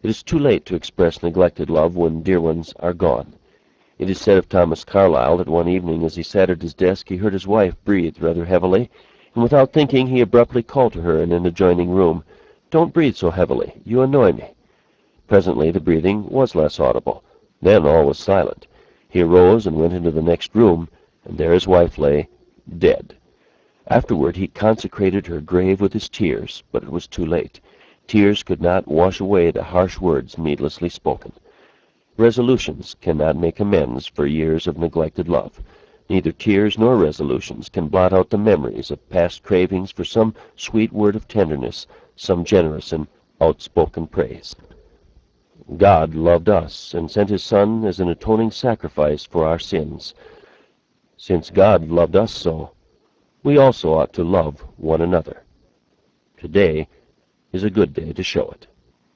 It is too late to express neglected love when dear ones are gone. It is said of Thomas Carlyle that one evening as he sat at his desk he heard his wife breathe rather heavily, and without thinking he abruptly called to her in an adjoining room, "Don't breathe so heavily. You annoy me." Presently the breathing was less audible. Then all was silent. He arose and went into the next room, and there his wife lay, dead. Afterward he consecrated her grave with his tears, but it was too late. Tears could not wash away the harsh words needlessly spoken. Resolutions cannot make amends for years of neglected love. Neither tears nor resolutions can blot out the memories of past cravings for some sweet word of tenderness, some generous and outspoken praise. God loved us and sent his Son as an atoning sacrifice for our sins. Since God loved us so, we also ought to love one another. Today is a good day to show it.